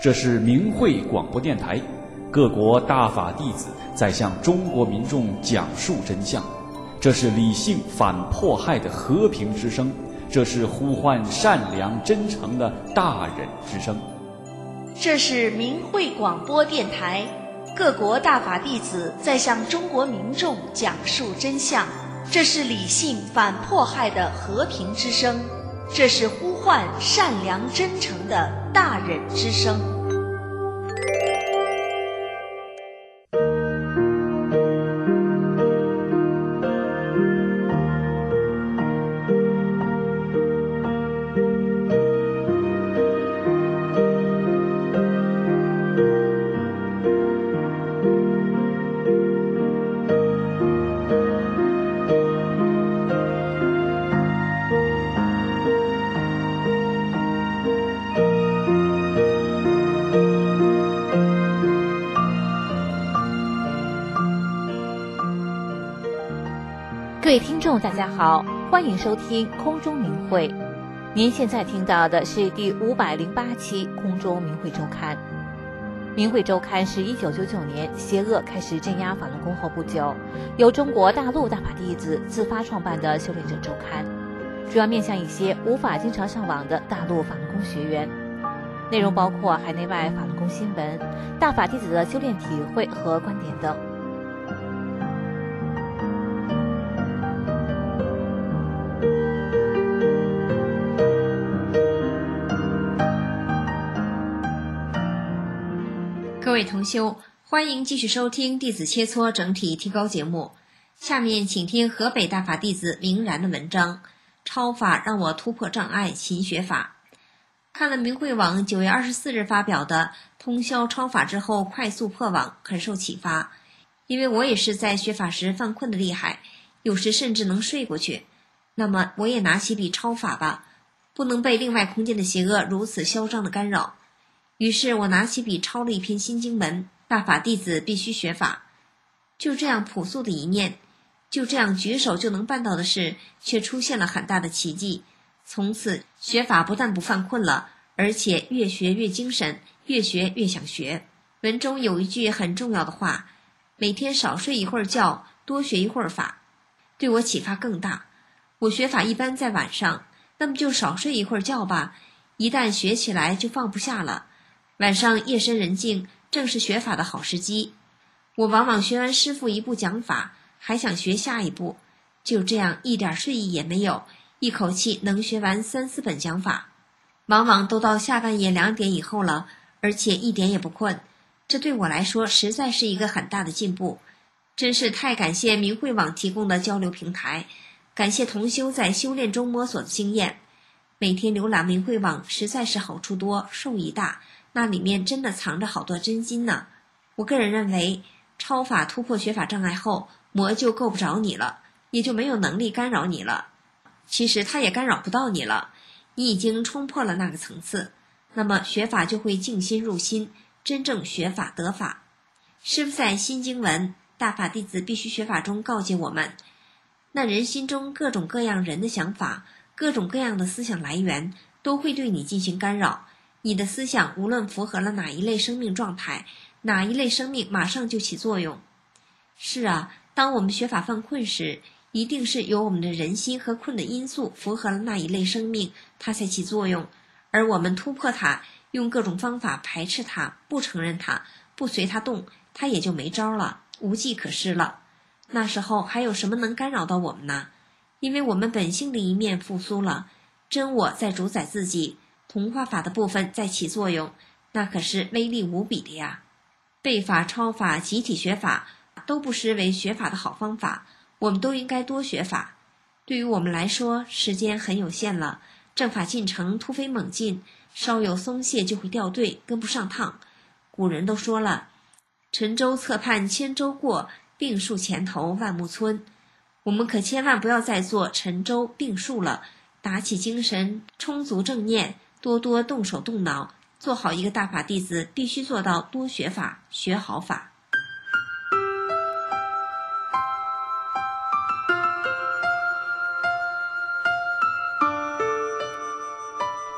这是明慧广播电台，各国大法弟子在向中国民众讲述真相。这是理性反迫害的和平之声，这是呼唤善良真诚的大忍之声。 这是明慧广播电台，各国大法弟子在向中国民众讲述真相。这是理性反迫害的和平之声，这是呼唤善良真诚的大忍之声。 各位听众大家好，欢迎收听空中明慧。您现在听到的是第508期空中明慧周刊。明慧周刊是1999年邪恶开始镇压法轮功后不久，由中国大陆大法弟子自发创办的修炼者周刊，主要面向一些无法经常上网的大陆法轮功学员。内容包括海内外法轮功新闻、大法弟子的修炼体会和观点等。 各位同修，欢迎继续收听弟子切磋整体提高节目。下面请听河北大法弟子明然的文章：超法让我突破障碍，勤学法。看了明慧网9月24日发表的通宵超法之后快速破网，很受启发。因为我也是在学法时犯困的厉害，有时甚至能睡过去。那么我也拿起笔超法吧，不能被另外空间的邪恶如此嚣张的干扰。于是我拿起笔抄了一篇新经文，大法弟子必须学法。就这样朴素的一念，就这样举手就能办到的事，却出现了很大的奇迹。从此学法不但不犯困了，而且越学越精神，越学越想学。文中有一句很重要的话：每天少睡一会儿觉，多学一会儿法，对我启发更大。我学法一般在晚上，那么就少睡一会儿觉吧，一旦学起来就放不下了。晚上夜深人静，正是学法的好时机。我往往学完师父一部讲法，还想学下一步，就这样一点睡意也没有，一口气能学完3、4本讲法，往往都到下半夜2点以后了，而且一点也不困。这对我来说实在是一个很大的进步，真是太感谢明慧网提供的交流平台，感谢同修在修炼中摸索的经验。每天浏览明慧网实在是好处多，受益大，那里面真的藏着好多真金呢。我个人认为，超法突破学法障碍后，魔就够不着你了，也就没有能力干扰你了。其实他也干扰不到你了，你已经冲破了那个层次，那么学法就会静心入心，真正学法得法。师父在新经文大法弟子必须学法中告诫我们，那人心中各种各样人的想法，各种各样的思想来源，都会对你进行干扰。你的思想无论符合了哪一类生命状态，哪一类生命马上就起作用。是啊，当我们学法犯困时，一定是有我们的人心和困的因素符合了那一类生命，它才起作用。而我们突破它，用各种方法排斥它，不承认它，不随它动，它也就没招了，无计可施了。那时候还有什么能干扰到我们呢？因为我们本性的一面复苏了，真我在主宰自己，同化法的部分在起作用，那可是威力无比的呀。背法、超法、集体学法都不失为学法的好方法，我们都应该多学法。对于我们来说，时间很有限了，正法进程突飞猛进，稍有松懈就会掉队，跟不上趟。古人都说了，沉舟侧畔千舟过，病树前头万木村。我们可千万不要再做沉舟病树了，打起精神，充足正念，多多动手动脑，做好一个大法弟子，必须做到多学法，学好法。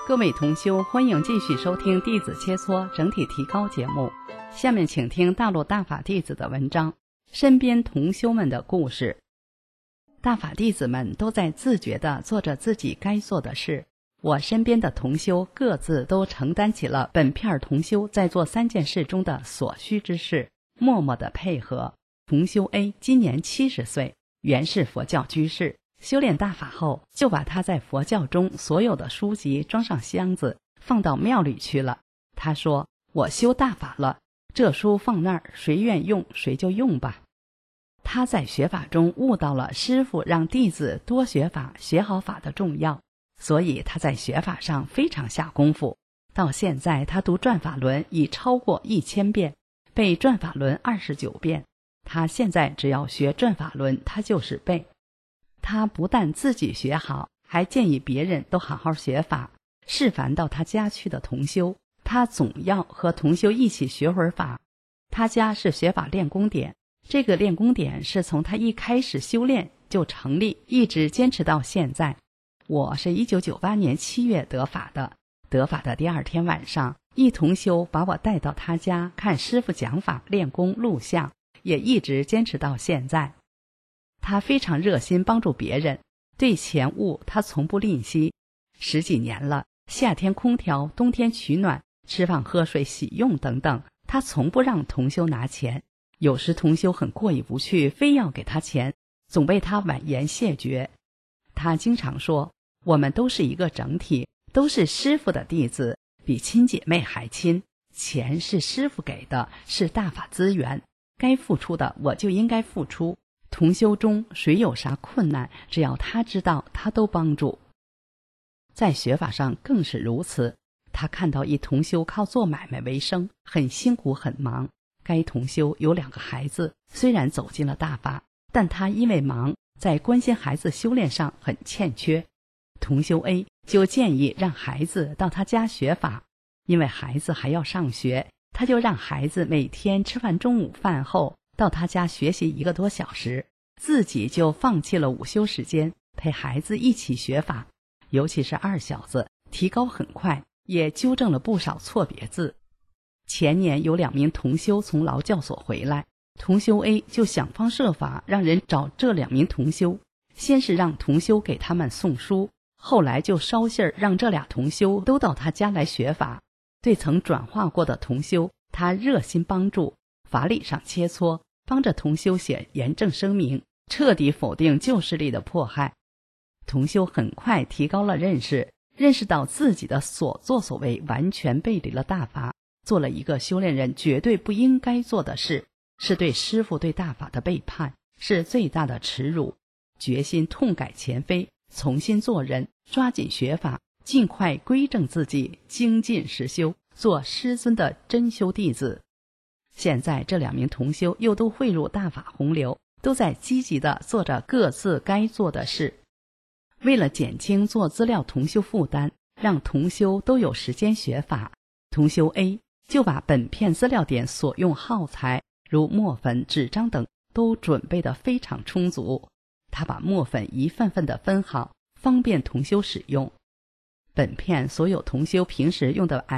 各位同修，欢迎继续收听弟子切磋整体提高节目。下面请听大陆大法弟子的文章，身边同修们的故事。大法弟子们都在自觉地做着自己该做的事，我身边的同修各自都承担起了本片同修在做3件事中的所需之事，默默地配合。同修 A 今年70岁，原是佛教居士，修炼大法后就把他在佛教中所有的书籍装上箱子放到庙里去了。他说，我修大法了，这书放那儿，谁愿用谁就用吧。他在学法中悟到了师父让弟子多学法学好法的重要，所以他在学法上非常下功夫。到现在他读转法轮已超过1000遍，背转法轮29遍。他现在只要学转法轮他就是背。他不但自己学好，还建议别人都好好学法。是凡到他家去的同修，他总要和同修一起学会儿法。他家是学法练功点，这个练功点是从他一开始修炼就成立，一直坚持到现在。我是1998年7月得法的，得法的第2天晚上，一同修把我带到他家看师父讲法练功录像，也一直坚持到现在。他非常热心帮助别人，对钱物他从不吝惜。10几年了，夏天空调，冬天取暖，吃饭喝水洗用等等，他从不让同修拿钱。有时同修很过意不去，非要给他钱，总被他婉言谢绝。他经常说，我们都是一个整体，都是师父的弟子，比亲姐妹还亲。钱是师父给的，是大法资源，该付出的我就应该付出。同修中谁有啥困难，只要他知道，他都帮助。在学法上更是如此。他看到一同修靠做买卖为生，很辛苦很忙。该同修有2个孩子，虽然走进了大法，但他因为忙，在关心孩子修炼上很欠缺。同修 A 就建议让孩子到他家学法，因为孩子还要上学，他就让孩子每天吃完中午饭后到他家学习1个多小时，自己就放弃了午休时间，陪孩子一起学法。尤其是2小子，提高很快，也纠正了不少错别字。前年有2名同修从劳教所回来，同修 A 就想方设法让人找这2名同修，先是让同修给他们送书，后来就捎信儿让这俩同修都到他家来学法。对曾转化过的同修，他热心帮助，法理上切磋，帮着同修写严正声明，彻底否定旧势力的迫害。同修很快提高了认识到自己的所作所为完全背离了大法，做了一个修炼人绝对不应该做的事，是对师父对大法的背叛，是最大的耻辱。决心痛改前非，重新做人，抓紧学法，尽快归正自己，精进实修，做师尊的真修弟子。现在这2名同修又都汇入大法洪流，都在积极地做着各自该做的事。为了减轻做资料同修负担，让同修都有时间学法，同修 A 就把本片资料点所用耗材，如墨粉、纸张等都准备得非常充足。他把墨粉一份份地分好，方便同修使用。本片所有同修平时用的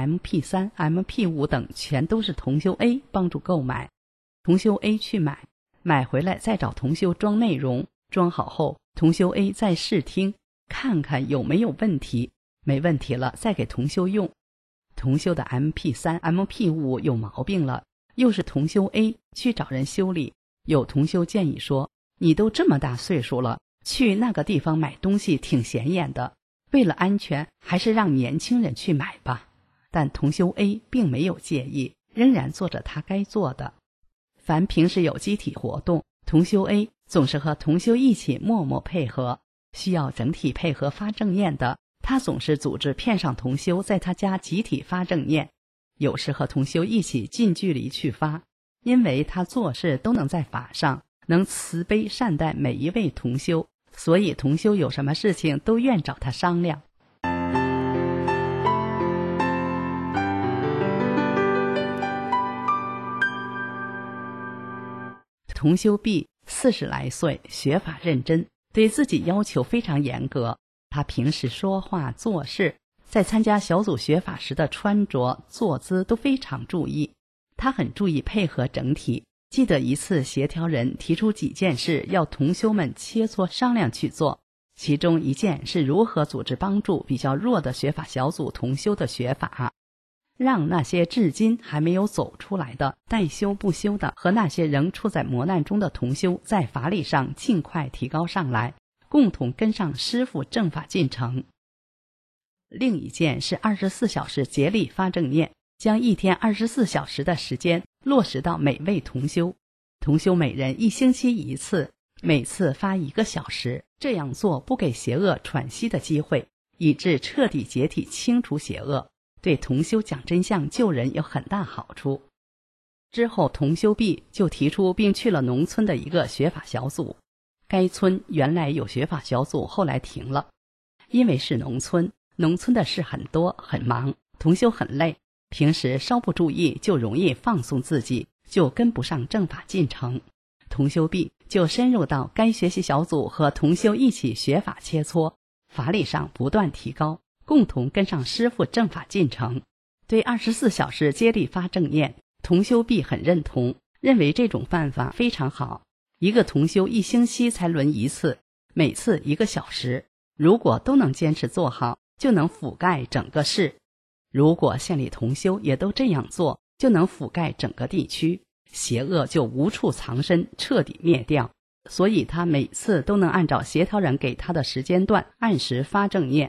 MP3、MP5 等全都是同修 A 帮助购买。同修 A 去买回来再找同修装内容，装好后同修 A 再试听，看看有没有问题，没问题了再给同修用。同修的 MP3、MP5 有毛病了，又是同修 A 去找人修理。有同修建议说，你都这么大岁数了，去那个地方买东西挺显眼的，为了安全还是让年轻人去买吧。但同修 A 并没有介意，仍然做着他该做的。凡平时有集体活动，同修 A 总是和同修一起默默配合，需要整体配合发正念的，他总是组织片上同修在他家集体发正念，有时和同修一起近距离去发，因为他做事都能在法上，能慈悲善待每一位同修，所以同修有什么事情都愿找他商量。同修 B 40来岁，学法认真，对自己要求非常严格。他平时说话做事， 在参加小组学法时的穿着、坐姿都非常注意。他很注意配合整体。记得一次协调人提出几件事要同修们切磋商量去做，其中一件是如何组织帮助比较弱的学法小组同修的学法，让那些至今还没有走出来的、待修不修的和那些仍处在磨难中的同修在法理上尽快提高上来，共同跟上师父正法进程。另一件是24小时竭力发正念，将一天24小时的时间落实到每位同修。同修每人1星期1次，每次发1个小时，这样做不给邪恶喘息的机会，以致彻底解体清除邪恶，对同修讲真相救人有很大好处。之后同修毕就提出并去了农村的一个学法小组。该村原来有学法小组，后来停了，因为是农村，农村的事很多很忙，同修很累，平时稍不注意就容易放纵自己，就跟不上正法进程。同修毕就深入到该学习小组和同修一起学法切磋，法理上不断提高，共同跟上师父正法进程。对24小时接力发正念，同修毕很认同，认为这种办法非常好。一个同修1星期才轮1次，每次1个小时，如果都能坚持做好，就能覆盖整个市。如果县里同修也都这样做，就能覆盖整个地区，邪恶就无处藏身，彻底灭掉。所以他每次都能按照协调人给他的时间段按时发正念。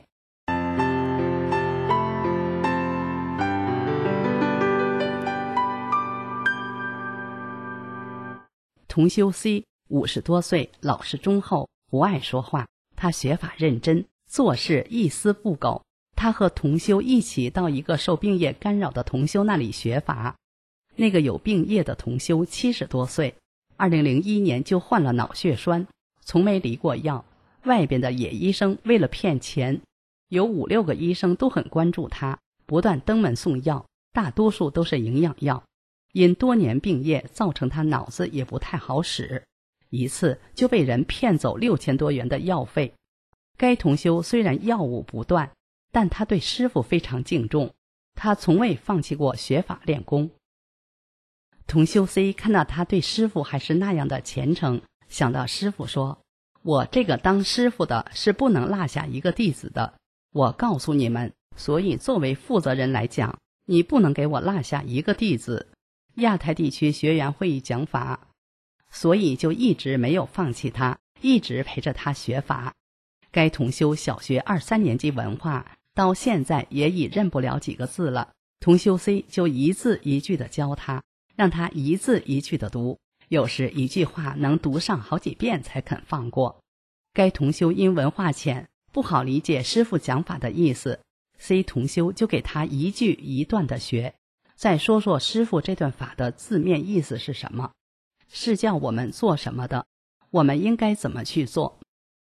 同修 C 50多岁，老实忠厚，不爱说话。他学法认真，做事一丝不苟。他和同修一起到一个受病业干扰的同修那里学法。那个有病业的同修70多岁，2001年就患了脑血栓，从没离过药。外边的野医生为了骗钱，有5、6个医生都很关注他，不断登门送药，大多数都是营养药。因多年病业造成他脑子也不太好使，一次就被人骗走6000多元的药费。该同修虽然药物不断，但他对师父非常敬重，他从未放弃过学法练功。同修 C 看到他对师父还是那样的虔诚，想到师父说，我这个当师父的是不能落下一个弟子的，我告诉你们，所以作为负责人来讲，你不能给我落下一个弟子。亚太地区学员会议讲法，所以就一直没有放弃他，一直陪着他学法。该同修小学2、3年级文化，到现在也已认不了几个字了。同修 C 就一字一句地教他，让他一字一句地读，有时一句话能读上好几遍才肯放过。该同修因文化浅，不好理解师父讲法的意思， C 同修就给他一句一段地学。再说说师父这段法的字面意思是什么，是叫我们做什么的，我们应该怎么去做。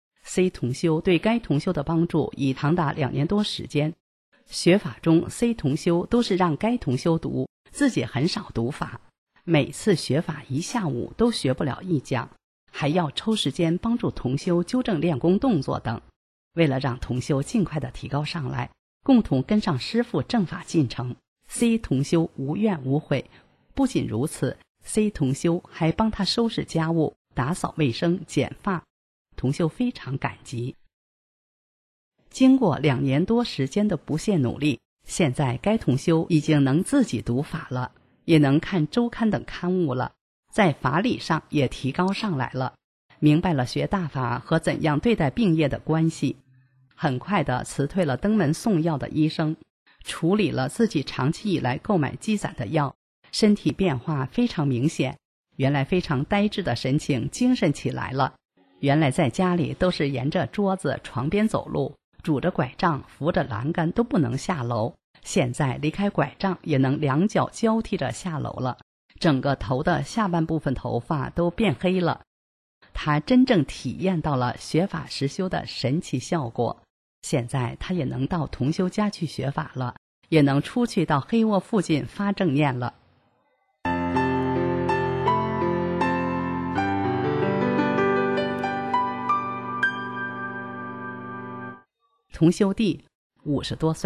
C 同修对该同修的帮助已长达2年多时间。学法中 C 同修都是让该同修读，自己很少读法，每次学法1下午都学不了1讲，还要抽时间帮助同修纠正练功动作等。为了让同修尽快地提高上来，共同跟上师父正法进程， C 同修无怨无悔。不仅如此， C 同修还帮他收拾家务、打扫卫生、剪发，同修非常感激。经过2年多时间的不懈努力，现在该同修已经能自己读法了，也能看周刊等刊物了，在法理上也提高上来了，明白了学大法和怎样对待病业的关系。很快地辞退了登门送药的医生，处理了自己长期以来购买积攒的药，身体变化非常明显，原来非常呆滞的神情精神起来了。原来在家里都是沿着桌子床边走路，拄着拐杖扶着栏杆都不能下楼，现在离开拐杖也能2脚交替着下楼了，整个头的下半部分头发都变黑了。他真正体验到了学法实修的神奇效果，现在他也能到同修家去学法了，也能出去到黑窝附近发正念了。同修弟50多岁，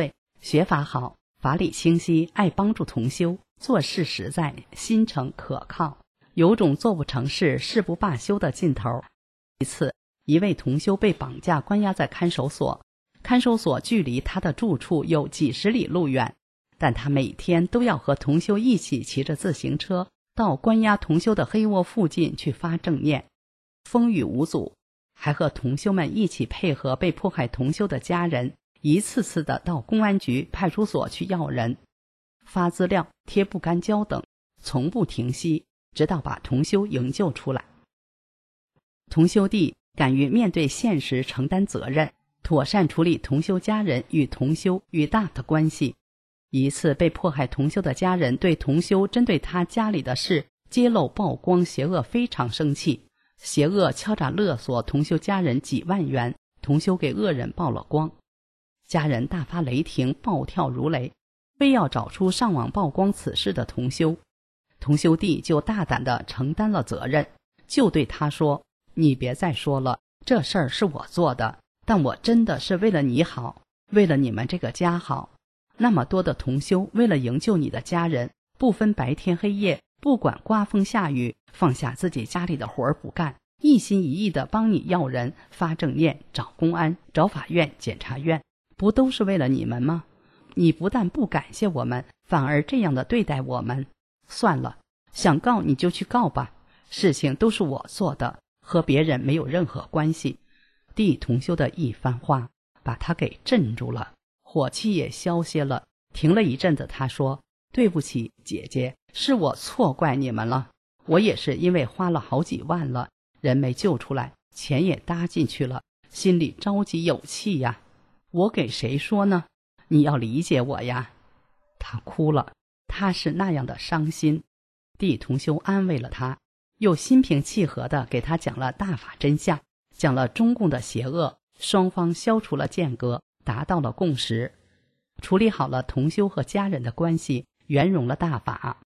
学法好，法理清晰，爱帮助同修，做事实在，心诚可靠，有种做不成事，誓不罢休的劲头。一次，一位同修被绑架关押在看守所，看守所距离他的住处有几十里路远，但他每天都要和同修一起骑着自行车到关押同修的黑窝附近去发正念，风雨无阻，还和同修们一起配合被迫害同修的家人，一次次的到公安局、派出所去要人、发资料、贴不干胶等，从不停息，直到把同修营救出来。同修弟敢于面对现实，承担责任，妥善处理同修家人与同修与大的关系。一次被迫害同修的家人对同修针对他家里的事揭露曝光邪恶非常生气，邪恶敲诈勒索同修家人几万元，同修给恶人曝了光。家人大发雷霆，暴跳如雷，非要找出上网曝光此事的同修。同修弟就大胆地承担了责任，就对他说，你别再说了，这事儿是我做的，但我真的是为了你好，为了你们这个家好。那么多的同修为了营救你的家人，不分白天黑夜，不管刮风下雨，放下自己家里的活儿不干，一心一意地帮你要人、发正念、找公安、找法院、检察院，不都是为了你们吗？你不但不感谢我们，反而这样的对待我们。算了，想告你就去告吧，事情都是我做的，和别人没有任何关系。弟同修的一番话把他给镇住了，火气也消些了。停了一阵子，他说，对不起姐姐，是我错怪你们了，我也是因为花了好几万了，人没救出来，钱也搭进去了，心里着急有气呀，我给谁说呢？你要理解我呀。他哭了，他是那样的伤心。弟同修安慰了他，又心平气和地给他讲了大法真相，讲了中共的邪恶，双方消除了间隔，达到了共识，处理好了同修和家人的关系，圆融了大法。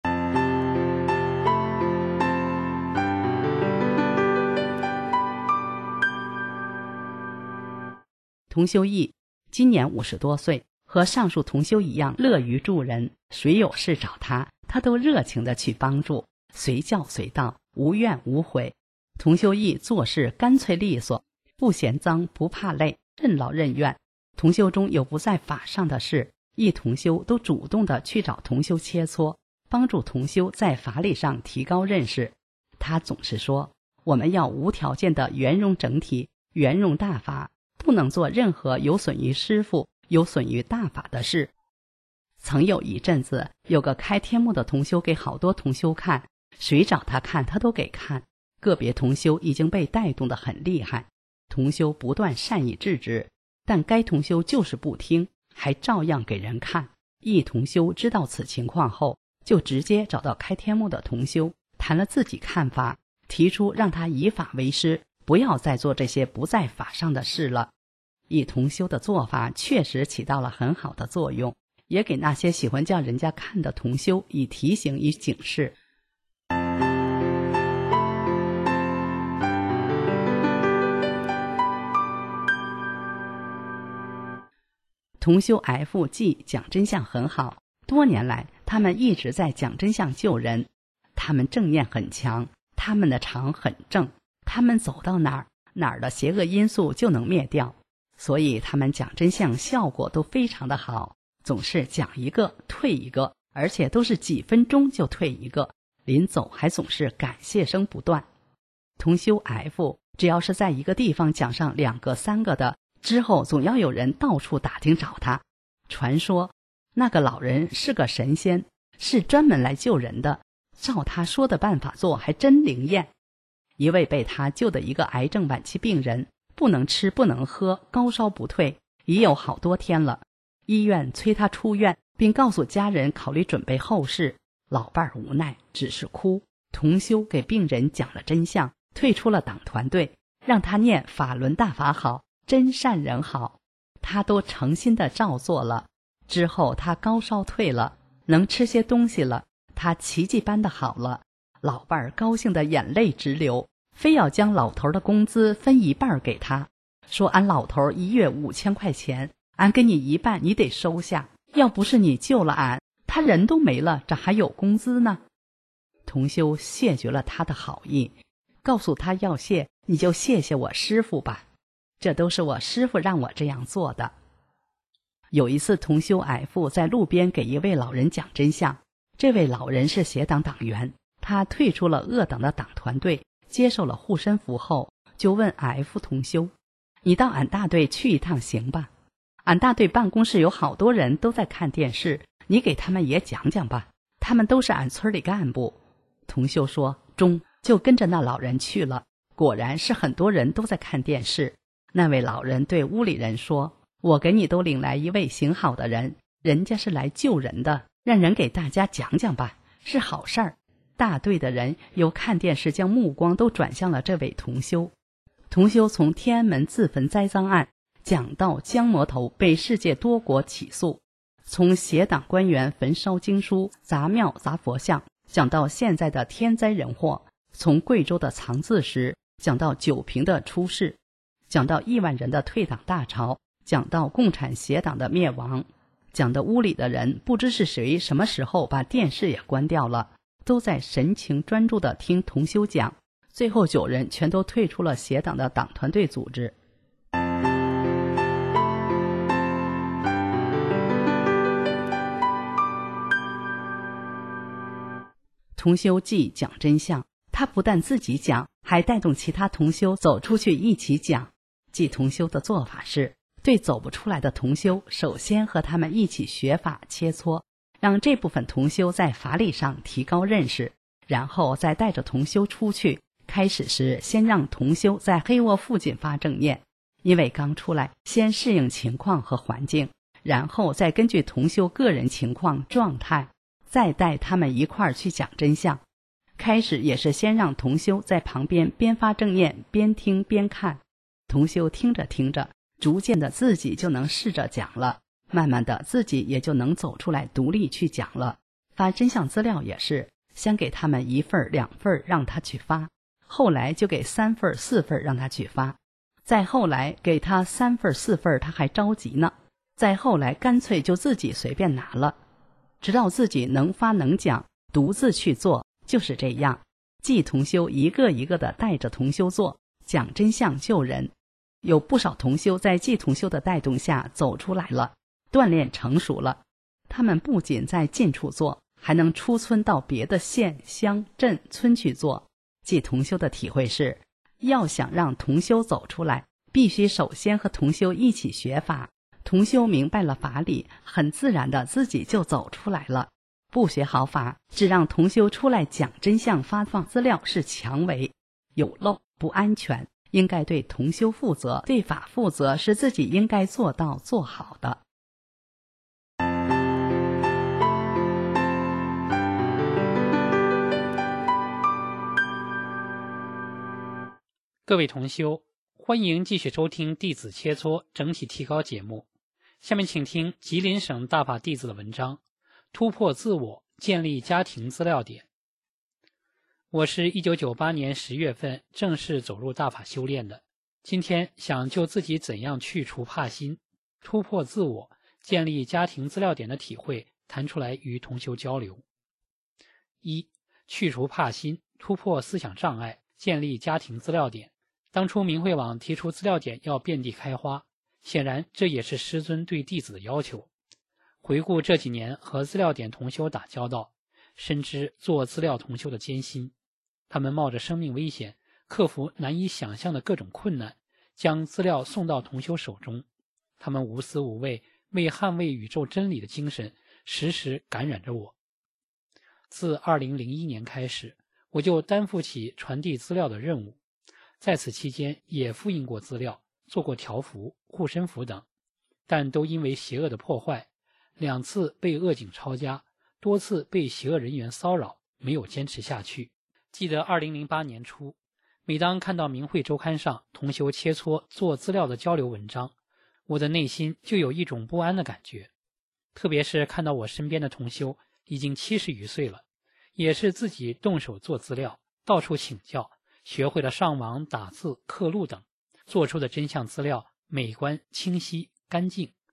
同修义今年50多岁，和上述同修一样乐于助人，谁有事找他，他都热情地去帮助，随叫随到，无怨无悔。同修义做事干脆利索，不嫌脏不怕累，任劳任怨。同修中有不在法上的事，义同修都主动地去找同修切磋，帮助同修在法理上提高认识。他总是说，我们要无条件的圆融整体，圆融大法，不能做任何有损于师父、有损于大法的事。曾有一阵子，有个开天目的同修给好多同修看，谁找他看他都给看，个别同修已经被带动得很厉害，同修不断善意制止，但该同修就是不听，还照样给人看。一同修知道此情况后，就直接找到开天目的同修，谈了自己看法，提出让他以法为师，不要再做这些不在法上的事了。一同修的做法确实起到了很好的作用，也给那些喜欢叫人家看的同修以提醒与警示。同修 F G 讲真相很好，多年来他们一直在讲真相救人，他们正念很强，他们的场很正，他们走到哪儿的邪恶因素就能灭掉，所以他们讲真相效果都非常的好，总是讲一个退一个，而且都是几分钟就退一个，临走还总是感谢声不断。同修 F 只要是在一个地方讲上2个3个的，之后总要有人到处打听找他，传说那个老人是个神仙，是专门来救人的，照他说的办法做还真灵验。一位被他救的一个癌症晚期病人，不能吃不能喝，高烧不退，已有好多天了，医院催他出院，并告诉家人考虑准备后事，老伴儿无奈只是哭。同修给病人讲了真相，退出了党团队，让他念法轮大法好，真善人好，他都诚心的照做了。之后他高烧退了，能吃些东西了，他奇迹般的好了，老伴儿高兴的眼泪直流，非要将老头的工资分1半给他，说俺老头1月5000块钱， 俺给你一半，你得收下。要不是你救了俺，他人都没了，这还有工资呢。同修谢绝了他的好意，告诉他要谢，你就谢谢我师父吧，这都是我师父让我这样做的。有一次，同修矮父在路边给一位老人讲真相，这位老人是协党党员，他退出了恶党的党团队，接受了护身符后，就问矮父同修：你到俺大队去一趟行吧？俺大队办公室有好多人都在看电视，你给他们也讲讲吧，他们都是俺村里干部。同修说中，就跟着那老人去了。果然是很多人都在看电视。那位老人对屋里人说：我给你都领来一位行好的人，人家是来救人的，让人给大家讲讲吧，是好事儿。大队的人由看电视将目光都转向了这位同修。同修从天安门自焚栽赃案讲到江魔头被世界多国起诉，从协党官员焚烧经书、砸庙、砸佛像讲到现在的天灾人祸，从贵州的藏字石讲到九平的出事，讲到亿万人的退党大潮，讲到共产协党的灭亡，讲的屋里的人不知是谁什么时候把电视也关掉了，都在神情专注地听同修讲。最后9人全都退出了协党的党团队组织。同修记讲真相，他不但自己讲，还带动其他同修走出去一起讲。记同修的做法是，对走不出来的同修，首先和他们一起学法切磋，让这部分同修在法理上提高认识，然后再带着同修出去。开始时先让同修在黑窝附近发正念，因为刚出来，先适应情况和环境，然后再根据同修个人情况状态，再带他们一块儿去讲真相。开始也是先让同修在旁边边发正念边听边看，同修听着听着，逐渐的自己就能试着讲了，慢慢的自己也就能走出来独立去讲了。发真相资料也是先给他们1份2份让他去发，后来就给3份4份让他去发，再后来给他3份4份他还着急呢，再后来干脆就自己随便拿了，直到自己能发能讲，独自去做，就是这样。季同修一个一个的带着同修做，讲真相救人。有不少同修在季同修的带动下走出来了，锻炼成熟了。他们不仅在近处做，还能出村到别的县、乡、镇、村去做。季同修的体会是，要想让同修走出来，必须首先和同修一起学法，同修明白了法理，很自然的自己就走出来了。不学好法，只让同修出来讲真相发放资料是强为，有漏不安全，应该对同修负责，对法负责，是自己应该做到做好的。 各位同修，欢迎继续收听弟子切磋整体提高节目。下面请听吉林省大法弟子的文章，突破自我，建立家庭资料点。我是1998年10月份正式走入大法修炼的，今天想就自己怎样去除怕心，突破自我，建立家庭资料点的体会谈出来与同修交流。1. 去除怕心，突破思想障碍，建立家庭资料点。当初明慧网提出资料点要遍地开花，显然这也是师尊对弟子的要求。回顾这几年和资料点同修打交道，深知做资料同修的艰辛。他们冒着生命危险，克服难以想象的各种困难，将资料送到同修手中。他们无私无畏，为捍卫宇宙真理的精神，时时感染着我。自2001年开始，我就担负起传递资料的任务。在此期间也复印过资料，做过条幅、护身符等，但都因为邪恶的破坏，2次被恶警抄家，多次被邪恶人员骚扰，没有坚持下去。记得2008年初，每当看到明慧周刊上同修切磋做资料的交流文章，我的内心就有一种不安的感觉。特别是看到我身边的同修已经70余岁了，也是自己动手做资料，到处请教，学会了上网打字刻录等，做出的真相资料美观清晰干净，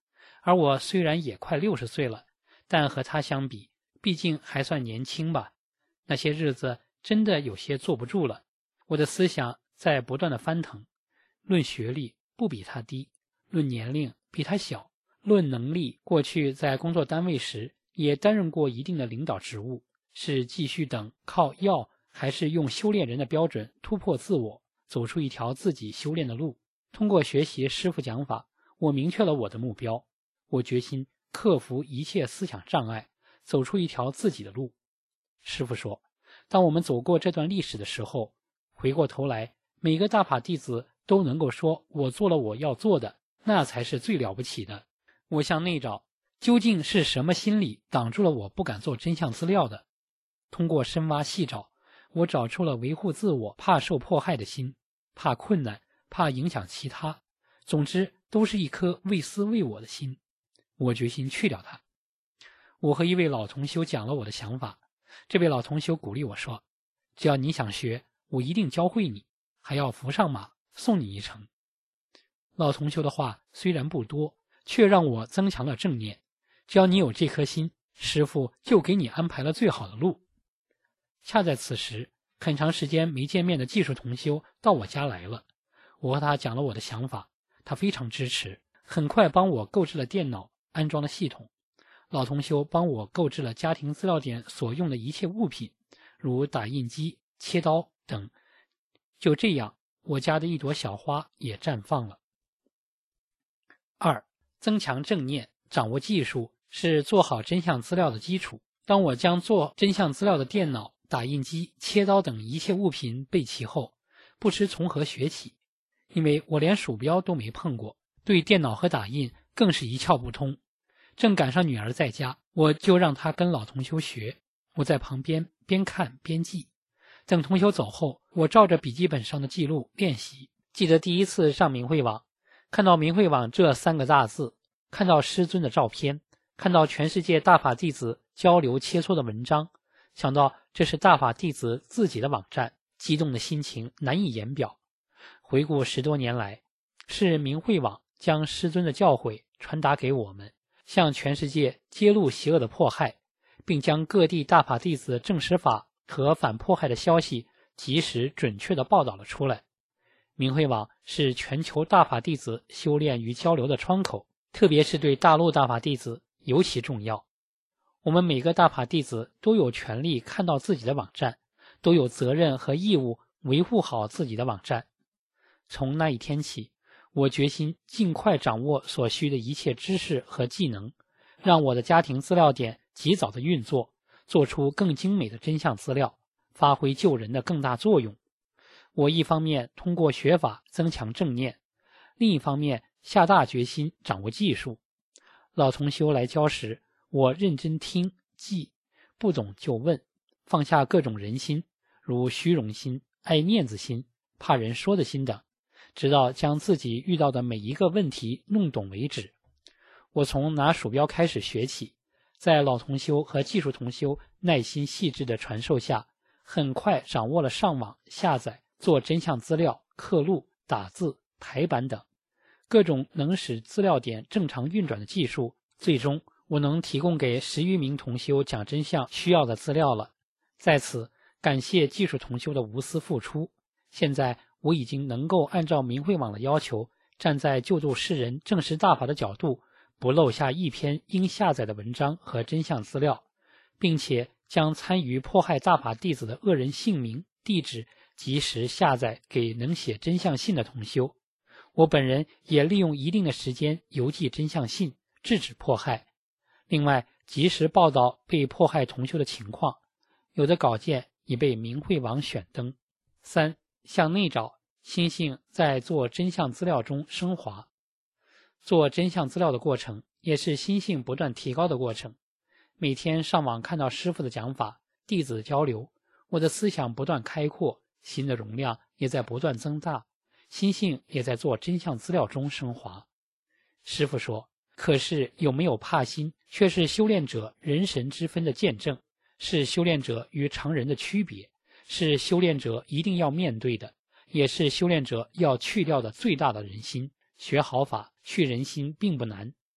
而我虽然也快60岁了，但和他相比，毕竟还算年轻吧。那些日子真的有些坐不住了，我的思想在不断的翻腾。论学历不比他低，论年龄比他小，论能力，过去在工作单位时也担任过一定的领导职务，是继续等靠要，还是用修炼人的标准突破自我，走出一条自己修炼的路。通过学习师父讲法，我明确了我的目标，我决心克服一切思想障碍，走出一条自己的路。师父说，当我们走过这段历史的时候，回过头来，每个大法弟子都能够说我做了我要做的，那才是最了不起的。我向内找，究竟是什么心理挡住了我不敢做真相资料的？通过深挖细找，我找出了维护自我、怕受迫害的心，怕困难，怕影响其他，总之都是一颗为私为我的心。我决心去掉它。我和一位老同修讲了我的想法，这位老同修鼓励我说，只要你想学，我一定教会你，还要扶上马送你一程。老同修的话虽然不多，却让我增强了正念，只要你有这颗心，师父就给你安排了最好的路。恰在此时，很长时间没见面的技术同修到我家来了，我和他讲了我的想法，他非常支持，很快帮我购置了电脑，安装了系统。老同修帮我购置了家庭资料点所用的一切物品，如打印机、切刀等。就这样，我家的一朵小花也绽放了。2. 增强正念，掌握技术是做好真相资料的基础。当我将做真相资料的电脑、打印机、切刀等一切物品备齐后，不知从何学起，因为我连鼠标都没碰过，对电脑和打印更是一窍不通。正赶上女儿在家，我就让她跟老同修学，我在旁边边看边记。等同修走后，我照着笔记本上的记录练习。记得第一次上明慧网，看到明慧网这3个大字，看到师尊的照片，看到全世界大法弟子交流切磋的文章，想到这是大法弟子自己的网站，激动的心情难以言表。回顾10多年来，是明慧网将师尊的教诲传达给我们，向全世界揭露邪恶的迫害，并将各地大法弟子正实法和反迫害的消息及时准确地报道了出来。明慧网是全球大法弟子修炼与交流的窗口，特别是对大陆大法弟子尤其重要。我们每个大法弟子都有权利看到自己的网站，都有责任和义务维护好自己的网站。从那一天起，我决心尽快掌握所需的一切知识和技能，让我的家庭资料点及早的运作，做出更精美的真相资料，发挥救人的更大作用。我一方面通过学法增强正念，另一方面下大决心掌握技术。老同修来教时，我认真听记，不懂就问，放下各种人心，如虚荣心、爱面子心、怕人说的心等，直到将自己遇到的每一个问题弄懂为止。我从拿鼠标开始学起，在老同修和技术同修耐心细致的传授下，很快掌握了上网下载、做真相资料、刻录、打字、排版等各种能使资料点正常运转的技术。最终我能提供给10余名同修讲真相需要的资料了。在此感谢技术同修的无私付出，现在我已经能够按照明慧网的要求，站在救度世人正实大法的角度，不漏下一篇应下载的文章和真相资料，并且将参与迫害大法弟子的恶人姓名、地址及时下载给能写真相信的同修。我本人也利用一定的时间邮寄真相信，制止迫害。另外，及时报道被迫害同修的情况，有的稿件已被明慧网选登。3. 向内找，心性在做真相资料中升华。做真相资料的过程，也是心性不断提高的过程。每天上网看到师父的讲法，弟子交流，我的思想不断开阔，心的容量也在不断增大，心性也在做真相资料中升华。师父说，可是有没有怕心，却是修炼者人神之分的见证，是修炼者与常人的区别，是修炼者一定要面对的，也是修炼者要去掉的最大的人心。学好法，去人心并不难。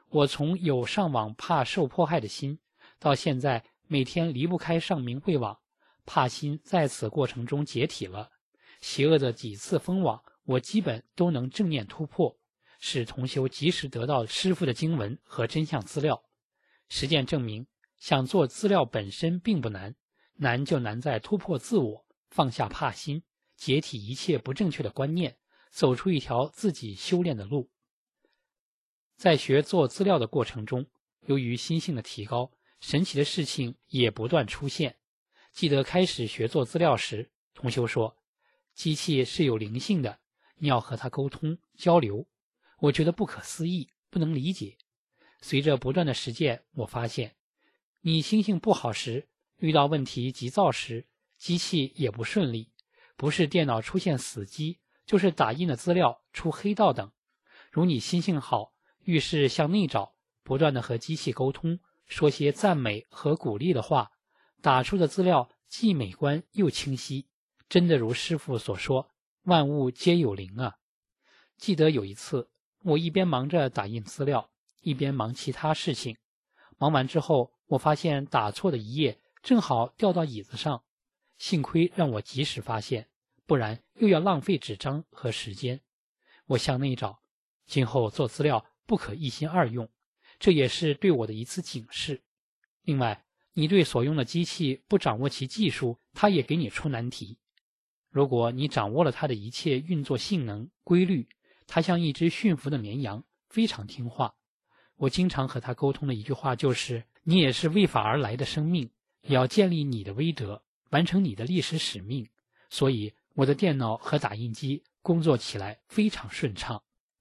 我从有上网怕受迫害的心，到现在每天离不开上明慧网，怕心在此过程中解体了。邪恶的几次封网，我基本都能正念突破，使同修及时得到师父的经文和真相资料。实践证明，想做资料本身并不难，难就难在突破自我，放下怕心，解体一切不正确的观念，走出一条自己修炼的路。在学做资料的过程中，由于心性的提高，神奇的事情也不断出现。记得开始学做资料时，同修说，机器是有灵性的，你要和它沟通交流。我觉得不可思议，不能理解。随着不断的实践，我发现你心性不好时，遇到问题急躁时，机器也不顺利，不是电脑出现死机，就是打印的资料出黑道等。如你心性好，遇事向内找，不断的和机器沟通，说些赞美和鼓励的话，打出的资料既美观又清晰，真的如师父所说，万物皆有灵啊。记得有一次，我一边忙着打印资料，一边忙其他事情。忙完之后，我发现打错的一页正好掉到椅子上，幸亏让我及时发现，不然又要浪费纸张和时间。我向内找，今后做资料不可一心二用，这也是对我的一次警示。另外，你对所用的机器不掌握其技术，它也给你出难题。如果你掌握了它的一切运作性能规律，它像一只驯服的绵羊，非常听话。我经常和它沟通的一句话就是，你也是为法而来的生命，也要建立你的威德，完成你的历史使命。所以我的电脑和打印机工作起来非常顺畅。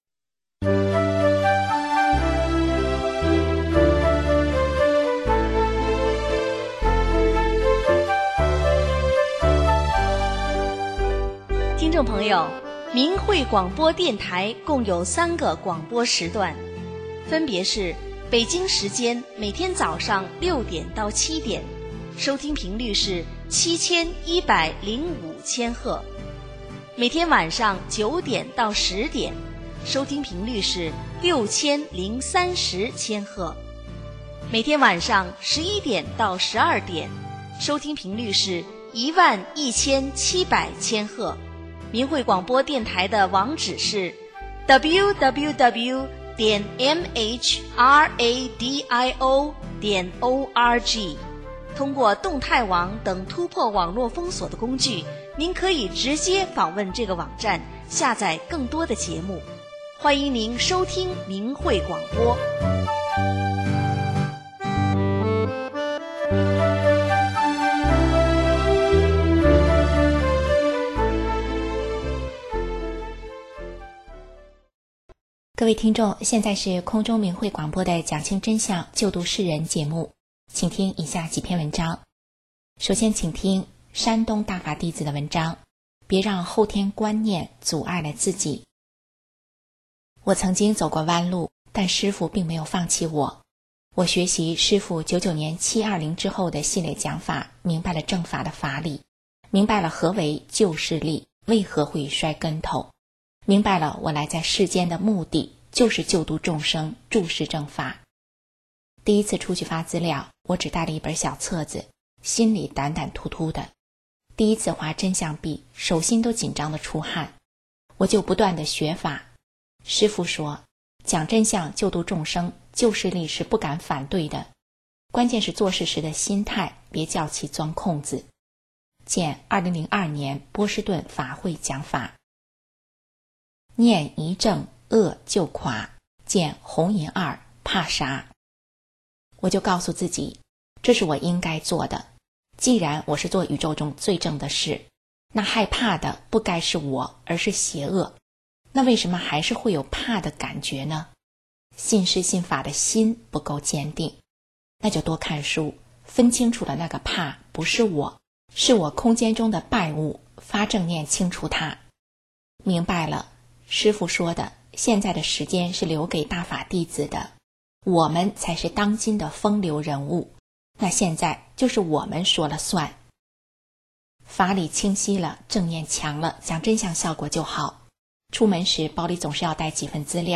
听众朋友，明慧广播电台共有3个广播时段，分别是北京时间每天早上6点到7点，收听频率是7105千赫；每天晚上9点到10点，收听频率是6030千赫；每天晚上11点到12点，收听频率是11700千赫。明慧广播电台的网址是 www.mhradio.org。 通过动态网等突破网络封锁的工具，您可以直接访问这个网站，下载更多的节目。欢迎您收听明慧广播。 各位听众，现在是空中明慧广播的讲清真相救度世人节目，请听以下几篇文章。首先请听山东大法弟子的文章，别让后天观念阻碍了自己。我曾经走过弯路，但师父并没有放弃我。我学习师父99年720之后的系列讲法，明白了正法的法理，明白了何为救世力，为何会摔跟头，明白了我来在世间的目的就是救度众生，注释正法。第一次出去发资料，我只带了一本小册子，心里胆胆突突的。第一次划真相币，手心都紧张的出汗。我就不断的学法。师父说，讲真相救度众生，救世力是不敢反对的，关键是做事时的心态，别叫其钻空子。见2002年波士顿法会讲法。念一正，恶就垮，见红银2，怕啥？我就告诉自己，这是我应该做的。既然我是做宇宙中最正的事，那害怕的不该是我，而是邪恶。那为什么还是会有怕的感觉呢？信师信法的心不够坚定。那就多看书，分清楚了那个怕不是我，是我空间中的败物，发正念清除它。明白了，师父说的，现在的时间是留给大法弟子的，我们才是当今的风流人物，那现在就是我们说了算。法理清晰了，正念强了，讲真相效果就好。出门时包里总是要带几份资料，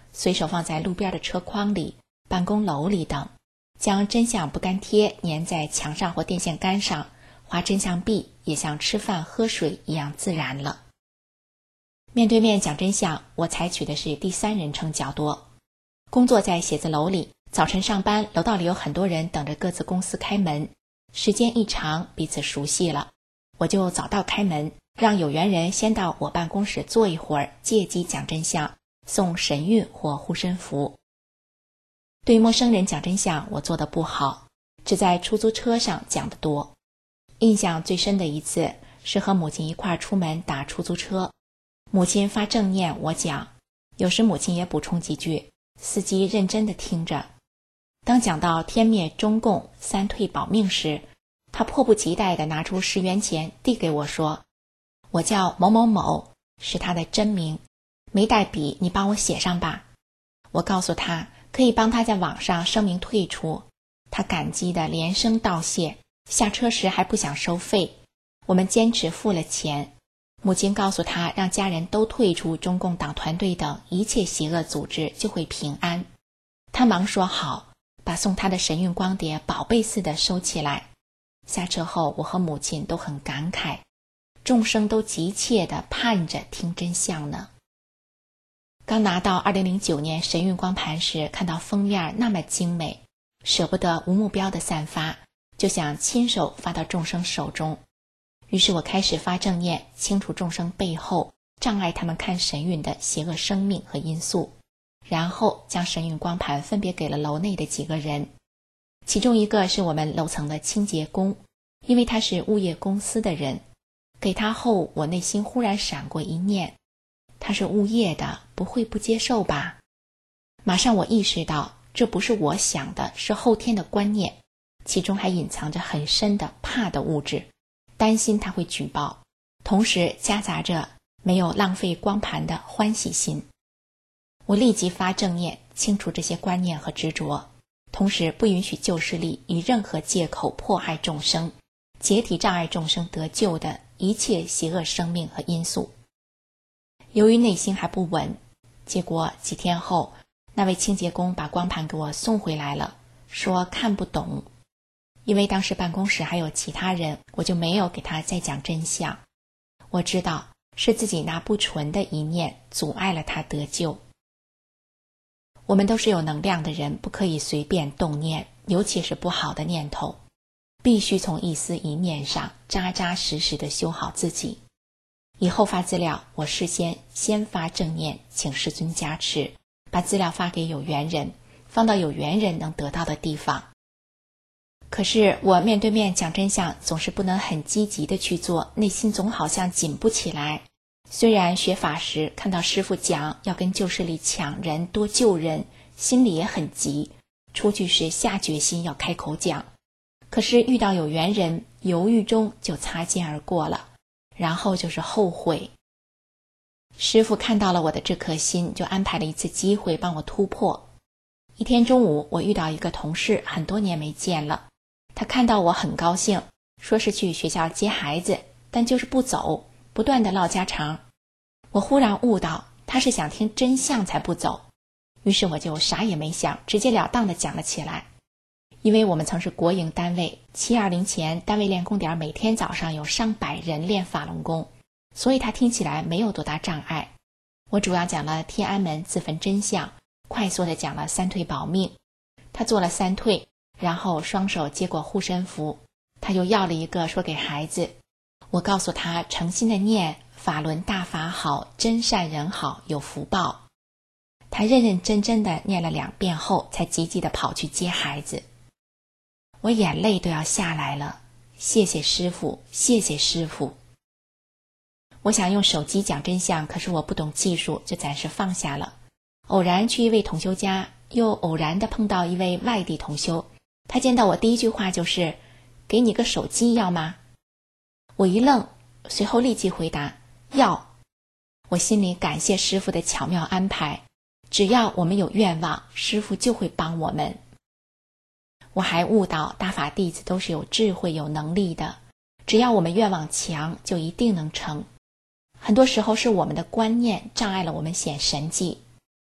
随手放在路边的车筐里、办公楼里等，将真相不干贴粘在墙上或电线杆上，画真相壁也像吃饭喝水一样自然了。面对面讲真相，我采取的是第三人称较多。工作在写字楼里，早晨上班，楼道里有很多人等着各自公司开门，时间一长，彼此熟悉了，我就早到开门，让有缘人先到我办公室坐一会儿，借机讲真相，送神谕或护身符。对陌生人讲真相，我做得不好，只在出租车上讲得多。印象最深的一次是和母亲一块出门打出租车，母亲发正念，我讲，有时母亲也补充几句，司机认真地听着。当讲到天灭中共三退保命时，他迫不及待地拿出10元钱递给我说，我叫某某某，是他的真名，没带笔，你帮我写上吧。我告诉他可以帮他在网上声明退出，他感激地连声道谢，下车时还不想收费，我们坚持付了钱。母亲告诉他让家人都退出中共党团队等一切邪恶组织，就会平安。他忙说好，把送他的神韵光碟宝贝似的收起来。下车后，我和母亲都很感慨，众生都急切地盼着听真相呢。刚拿到2009年神韵光盘时，看到封面那么精美，舍不得无目标的散发，就想亲手发到众生手中。于是我开始发正念，清除众生背后障碍他们看神韵的邪恶生命和因素，然后将神韵光盘分别给了楼内的几个人。其中一个是我们楼层的清洁工，因为他是物业公司的人。给他后，我内心忽然闪过一念，他是物业的，不会不接受吧？马上我意识到，这不是我想的，是后天的观念，其中还隐藏着很深的怕的物质，担心他会举报，同时夹杂着没有浪费光盘的欢喜心。我立即发正念，清除这些观念和执着，同时不允许旧势力以任何借口迫害众生，解体障碍众生得救的一切邪恶生命和因素。由于内心还不稳，结果几天后，那位清洁工把光盘给我送回来了，说看不懂。因为当时办公室还有其他人，我就没有给他再讲真相。我知道是自己拿不纯的一念阻碍了他得救。我们都是有能量的人，不可以随便动念，尤其是不好的念头，必须从一丝一念上扎扎实实地修好自己。以后发资料，我事先发正念，请师尊加持，把资料发给有缘人，放到有缘人能得到的地方。可是我面对面讲真相，总是不能很积极的去做，内心总好像紧不起来。虽然学法时看到师父讲要跟旧势力抢人，多救人，心里也很急，出去时下决心要开口讲，可是遇到有缘人，犹豫中就擦肩而过了，然后就是后悔。师父看到了我的这颗心，就安排了一次机会帮我突破。一天中午，我遇到一个同事，很多年没见了，他看到我很高兴，说是去学校接孩子，但就是不走，不断地唠家常。我忽然悟到，他是想听真相才不走，于是我就啥也没想，直截了当地讲了起来。因为我们曾是国营单位，720前单位练功点每天早上有上百人练法轮功，所以他听起来没有多大障碍。我主要讲了天安门自焚真相，快速地讲了三退保命。他做了三退，然后双手接过护身符，他又要了一个说给孩子。我告诉他诚心的念法轮大法好，真善人好，有福报。他认认真真的念了2遍后，才急急地跑去接孩子。我眼泪都要下来了，谢谢师父，谢谢师父。我想用手机讲真相，可是我不懂技术，就暂时放下了。偶然去一位同修家，又偶然地碰到一位外地同修，他见到我第一句话就是给你个手机要吗？我一愣，随后立即回答要。我心里感谢师父的巧妙安排，只要我们有愿望，师父就会帮我们。我还悟到大法弟子都是有智慧有能力的，只要我们愿望强，就一定能成。很多时候是我们的观念障碍了我们显神迹。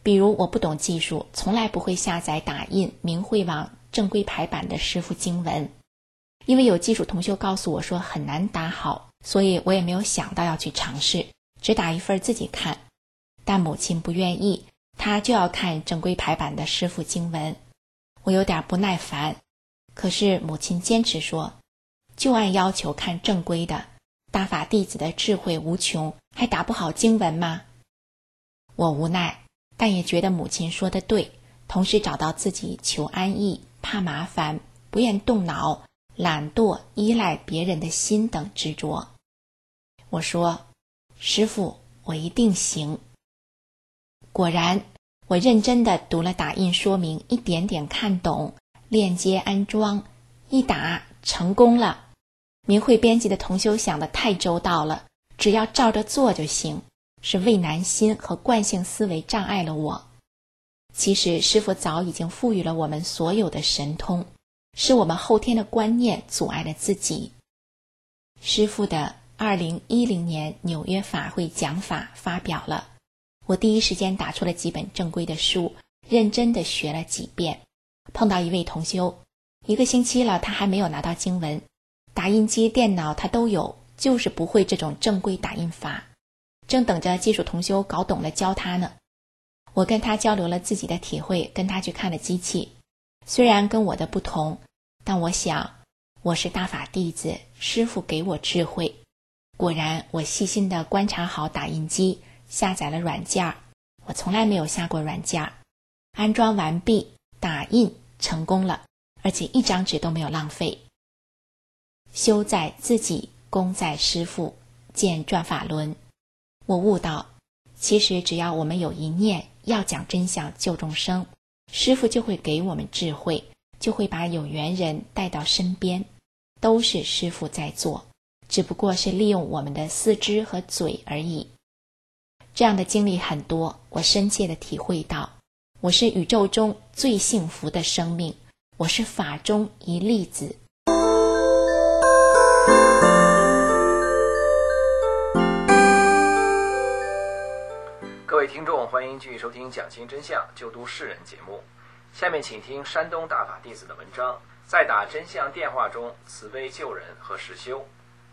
比如我不懂技术，从来不会下载打印明慧网正规排版的师父经文，因为有技术同修告诉我说很难打好，所以我也没有想到要去尝试，只打一份自己看。但母亲不愿意，她就要看正规排版的师父经文，我有点不耐烦，可是母亲坚持说，就按要求看正规的，大法弟子的智慧无穷，还打不好经文吗？我无奈，但也觉得母亲说得对，同时找到自己求安逸、怕麻烦、不愿动脑、懒惰、依赖别人的心等执着。我说，师父，我一定行。果然，我认真地读了打印说明，一点点看懂，链接安装，一打成功了。明慧编辑的同修想得太周到了，只要照着做就行，是畏难心和惯性思维障碍了我。其实师父早已经赋予了我们所有的神通，是我们后天的观念阻碍了自己。师父的2010年纽约法会讲法发表了，我第一时间打出了几本正规的书，认真地学了几遍。碰到一位同修，1个星期了，他还没有拿到经文，打印机、电脑他都有，就是不会这种正规打印法，正等着技术同修搞懂了教他呢。我跟他交流了自己的体会，跟他去看了机器，虽然跟我的不同，但我想我是大法弟子，师父给我智慧。果然，我细心地观察好打印机，下载了软件，我从来没有下过软件，安装完毕，打印成功了，而且一张纸都没有浪费。修在自己，功在师父，见转法轮。我悟到，其实只要我们有一念要讲真相救众生，师父就会给我们智慧，就会把有缘人带到身边，都是师父在做，只不过是利用我们的四肢和嘴而已。这样的经历很多，我深切地体会到，我是宇宙中最幸福的生命，我是法中一粒子。 各位听众，欢迎继续收听讲清真相救度世人节目。下面请听山东大法弟子的文章，在打真相电话中慈悲救人和实修。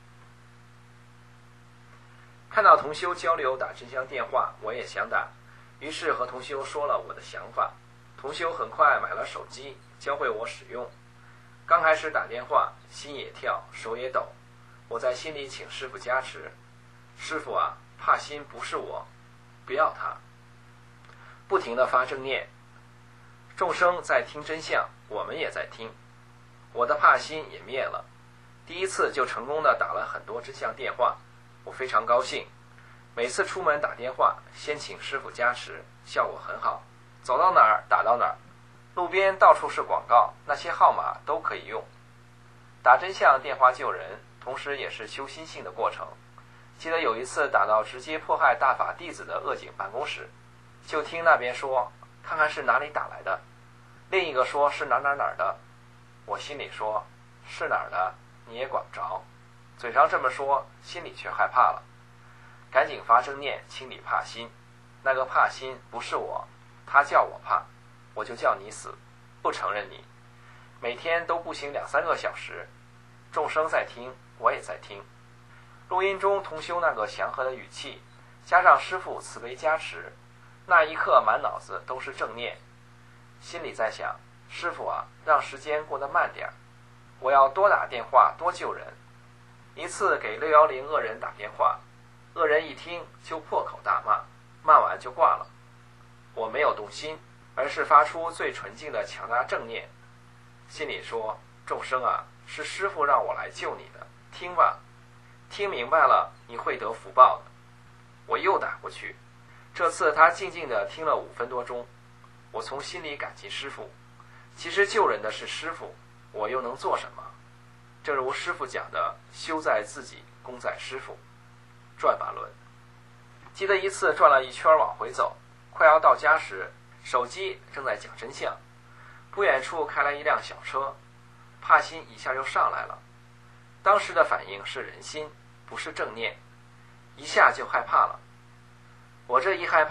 看到同修交流打真相电话，我也想打，于是和同修说了我的想法。同修很快买了手机，教会我使用。刚开始打电话，心也跳，手也抖。我在心里请师父加持，师父啊，怕心不是我，不要他。不停地发正念，众生在听真相，我们也在听。我的怕心也灭了，第一次就成功地打了很多真相电话，我非常高兴。每次出门打电话，先请师父加持，效果很好，走到哪儿打到哪儿，路边到处是广告，那些号码都可以用。打真相电话救人，同时也是修心性的过程。记得有一次打到直接迫害大法弟子的恶警办公室，就听那边说看看是哪里打来的，另一个说是哪儿的。我心里说是哪儿的你也管不着，嘴上这么说，心里却害怕了，赶紧发正念清理怕心。那个怕心不是我，他叫我怕，我就叫你死，不承认你。每天都步行2-3个小时，众生在听，我也在听。录音中同修那个祥和的语气，加上师父慈悲加持，那一刻满脑子都是正念，心里在想，师父啊，让时间过得慢点，我要多打电话多救人。一次给610恶人打电话，恶人一听就破口大骂，骂完就挂了。我没有动心，而是发出最纯净的强大正念，心里说，众生啊，是师父让我来救你的，听吧，听明白了你会得福报的。我又打过去，这次他静静地听了5分多钟，我从心里感激师父。其实救人的是师父，我又能做什么？正如师父讲的，修在自己，功在师父。转法轮。记得一次转了一圈往回走，快要到家时，手机正在讲真相，不远处开来一辆小车，怕心一下就上来了。当时的反应是人心，不是正念，一下就害怕了。我这一害怕，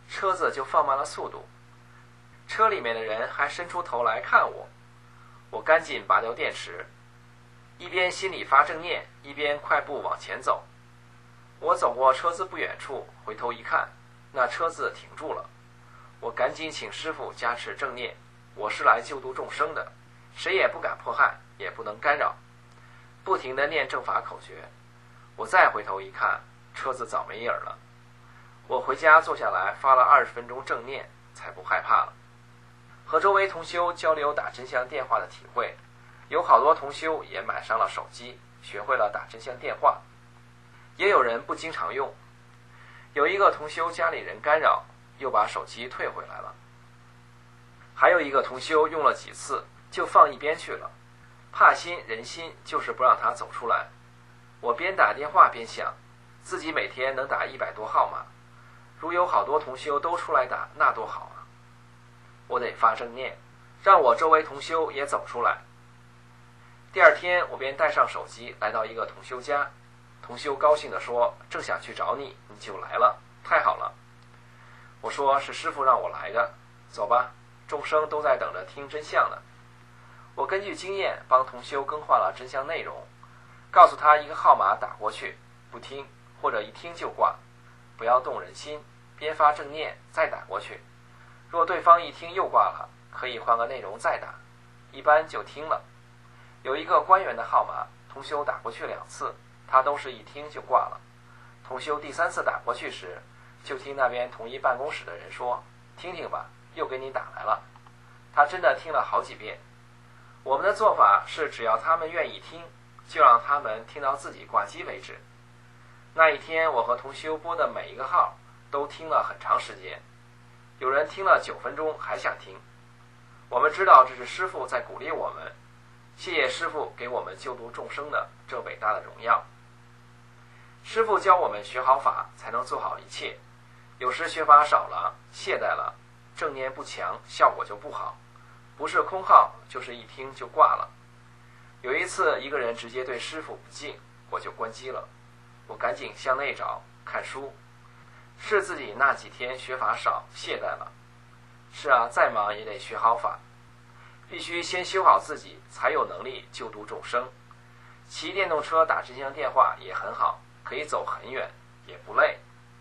车子就放慢了速度。车里面的人还伸出头来看我，我赶紧拔掉电池，一边心里发正念，一边快步往前走。我走过车子不远处，回头一看，那车子停住了。我赶紧请师父加持正念，我是来救度众生的，谁也不敢迫害，也不能干扰，不停地念正法口诀。我再回头一看，车子早没影了。我回家坐下来发了20分钟正念，才不害怕了。和周围同修交流打真相电话的体会，有好多同修也买上了手机，学会了打真相电话，也有人不经常用。有一个同修家里人干扰，又把手机退回来了。还有一个同修用了几次就放一边去了，怕心人心就是不让他走出来。我边打电话边想，自己每天能打100多号码，如有好多同修都出来打，那多好啊！我得发正念，让我周围同修也走出来。第二天我便带上手机来到一个同修家，同修高兴地说，正想去找你，你就来了，太好了。我说是师父让我来的，走吧，众生都在等着听真相呢。我根据经验帮同修更换了真相内容，告诉他一个号码打过去，不听或者一听就挂，不要动人心，边发正念再打过去。若对方一听又挂了，可以换个内容再打，一般就听了。有一个官员的号码，同修打过去2次，他都是一听就挂了。同修第3次打过去时，就听那边同一办公室的人说，听听吧，又给你打来了。他真的听了好几遍。我们的做法是，只要他们愿意听，就让他们听到自己挂机为止。那一天我和同修拨的每一个号都听了很长时间，有人听了9分钟还想听。我们知道这是师父在鼓励我们，谢谢师父给我们救度众生的这伟大的荣耀。师父教我们学好法才能做好一切，有时学法少了，懈怠了，正念不强，效果就不好，不是空号就是一听就挂了。有一次一个人直接对师父不敬，我就关机了。我赶紧向内找看书，是自己那几天学法少，懈怠了。是啊，再忙也得学好法，必须先修好自己，才有能力救度众生。骑电动车打真相电话也很好，可以走很远，也不累。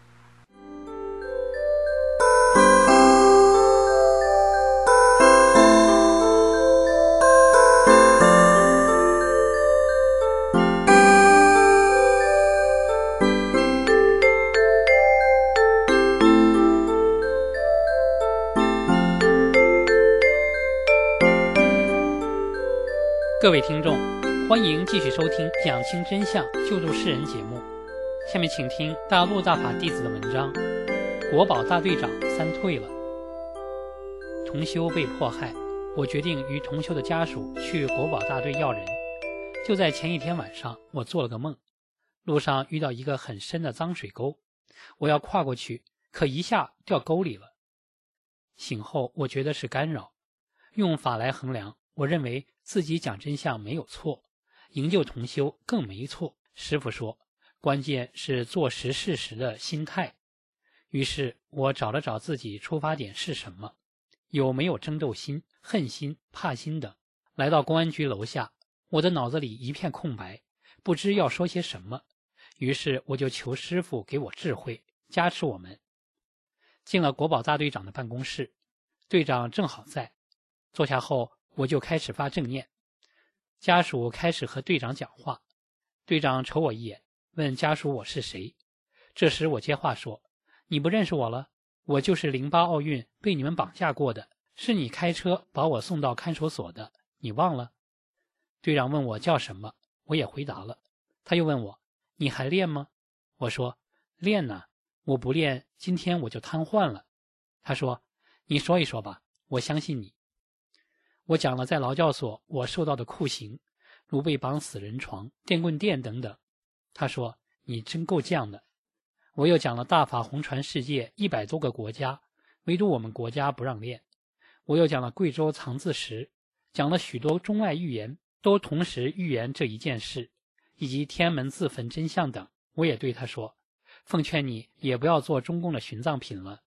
各位听众，欢迎继续收听《讲清真相，救度世人》节目。下面请听大陆大法弟子的文章《国保大队长3退了》。同修被迫害，我决定与同修的家属去国保大队要人。就在前一天晚上，我做了个梦，路上遇到一个很深的脏水沟，我要跨过去，可一下掉沟里了。醒后我觉得是干扰，用法来衡量，我认为自己讲真相没有错，营救同修更没错。师父说，关键是做实事实的心态。于是我找了找自己出发点是什么，有没有争斗心、恨心、怕心等。来到公安局楼下，我的脑子里一片空白，不知要说些什么。于是我就求师父给我智慧，加持我们。进了国保大队长的办公室，队长正好在。坐下后，我就开始发正念，家属开始和队长讲话。队长瞅我一眼，问家属我是谁。这时我接话说，你不认识我了？我就是08奥运被你们绑架过的，是你开车把我送到看守所的，你忘了？队长问我叫什么，我也回答了。他又问我，你还练吗？我说，练呢，我不练，今天我就瘫痪了。他说，你说一说吧，我相信你。我讲了在劳教所我受到的酷刑，如被绑死人床、电棍电等等。他说，你真够犟的。我又讲了大法红传世界100多个国家，唯独我们国家不让练。我又讲了贵州藏字石，讲了许多中外预言，都同时预言这一件事，以及天安门自焚真相等。我也对他说，奉劝你也不要做中共的殉葬品了，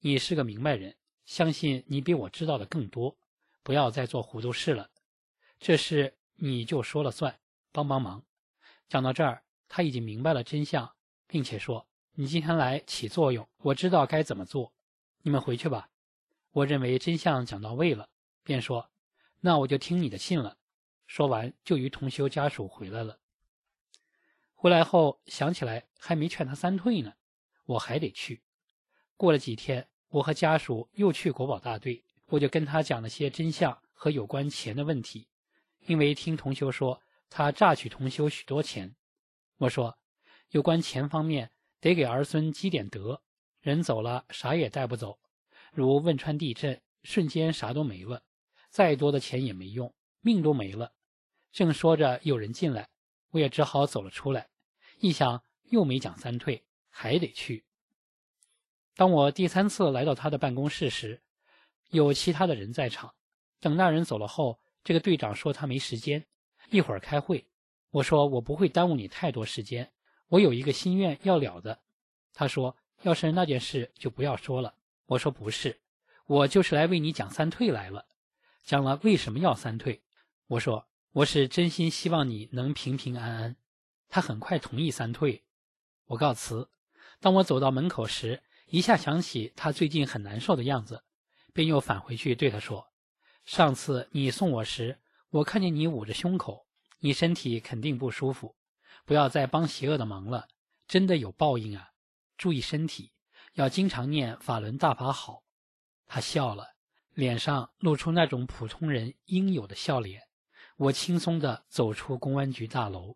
你是个明白人，相信你比我知道的更多，不要再做糊涂事了。这事你就说了算，帮帮忙。”讲到这儿，他已经明白了真相，并且说：“你今天来起作用，我知道该怎么做。你们回去吧。”我认为真相讲到位了，便说：“那我就听你的信了。”说完就与同修家属回来了。回来后想起来还没劝他三退呢，我还得去。过了几天，我和家属又去国保大队，我就跟他讲了些真相和有关钱的问题。因为听同修说他榨取同修许多钱，我说有关钱方面得给儿孙积点德，人走了啥也带不走，如汶川地震瞬间啥都没了，再多的钱也没用，命都没了。正说着有人进来，我也只好走了出来，一想又没讲三退，还得去。当我第3次来到他的办公室时，有其他的人在场。等那人走了后，这个队长说他没时间，一会儿开会。我说我不会耽误你太多时间，我有一个心愿要了的。他说要是那件事就不要说了。我说不是，我就是来为你讲三退来了。讲了为什么要三退，我说我是真心希望你能平平安安。他很快同意三退。我告辞。当我走到门口时，一下想起他最近很难受的样子，便又返回去对他说：上次你送我时，我看见你捂着胸口，你身体肯定不舒服，不要再帮邪恶的忙了，真的有报应啊！注意身体，要经常念法轮大法好。他笑了，脸上露出那种普通人应有的笑脸。我轻松地走出公安局大楼。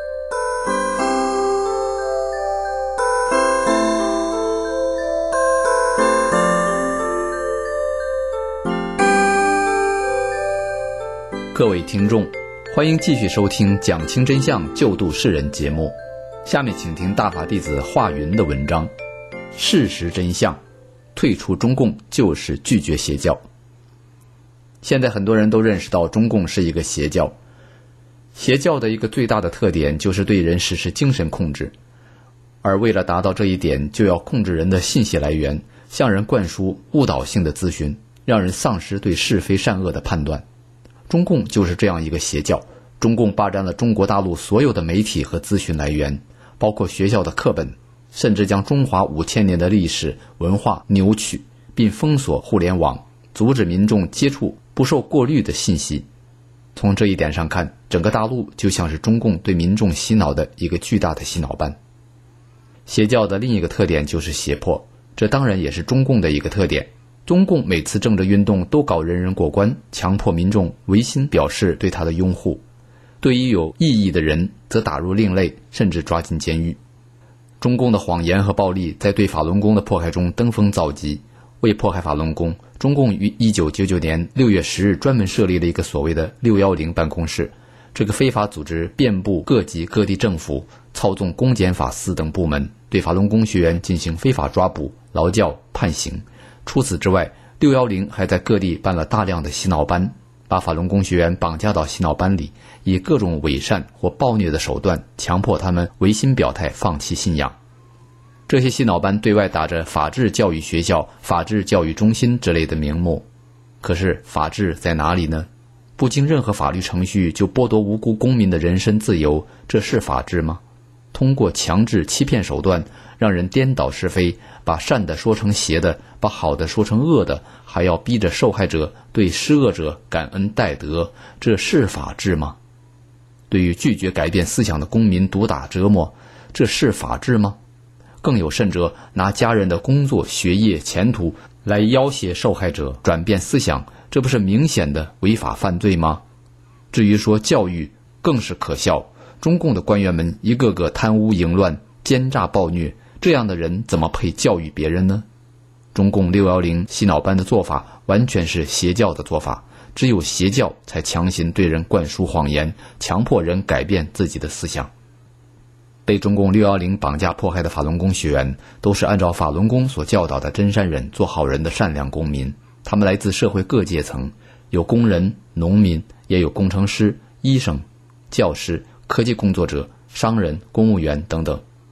各位听众，欢迎继续收听讲清真相救度世人节目。下面请听大法弟子华云的文章：事实真相，退出中共就是拒绝邪教。现在很多人都认识到中共是一个邪教，邪教的一个最大的特点就是对人实施精神控制，而为了达到这一点，就要控制人的信息来源，向人灌输误导性的资讯，让人丧失对是非善恶的判断。中共就是这样一个邪教，中共霸占了中国大陆所有的媒体和资讯来源，包括学校的课本，甚至将中华5000年的历史文化扭曲，并封锁互联网，阻止民众接触不受过滤的信息。从这一点上看，整个大陆就像是中共对民众洗脑的一个巨大的洗脑班。邪教的另一个特点就是胁迫，这当然也是中共的一个特点。中共每次政治运动都搞人人过关，强迫民众违心表示对他的拥护，对于有异议的人则打入另类，甚至抓进监狱。中共的谎言和暴力在对法轮功的迫害中登峰造极。为迫害法轮功，中共于1999年6月10日专门设立了一个所谓的610办公室，这个非法组织遍布各级各地政府，操纵公检法司等部门，对法轮功学员进行非法抓捕、劳教、判刑。除此之外，610还在各地办了大量的洗脑班，把法轮功学员绑架到洗脑班里，以各种伪善或暴虐的手段强迫他们违心表态，放弃信仰。这些洗脑班对外打着法治教育学校、法治教育中心之类的名目，可是法治在哪里呢？不经任何法律程序就剥夺无辜公民的人身自由，这是法治吗？通过强制欺骗手段让人颠倒是非，把善的说成邪的，把好的说成恶的，还要逼着受害者对施恶者感恩戴德，这是法治吗？对于拒绝改变思想的公民毒打折磨，这是法治吗？更有甚者，拿家人的工作、学业、前途来要挟受害者转变思想，这不是明显的违法犯罪吗？至于说教育，更是可笑。中共的官员们一个个贪污淫乱、奸诈暴虐，这样的人怎么配教育别人呢？中共610洗脑班的做法完全是邪教的做法，只有邪教才强行对人灌输谎言，强迫人改变自己的思想。被中共610绑架迫害的法轮功学员，都是按照法轮功所教导的真善忍、做好人的善良公民。他们来自社会各阶层，有工人、农民，也有工程师、医生、教师、科技工作者、商人、公务员等等。